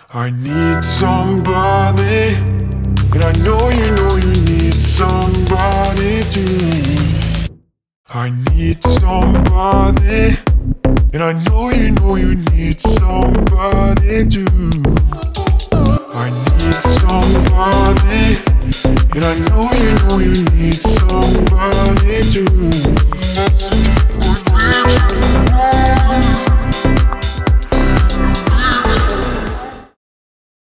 I need somebody, and I know you need somebody too. I need somebody, and I know you need somebody too. I need somebody, and I know you need somebody too.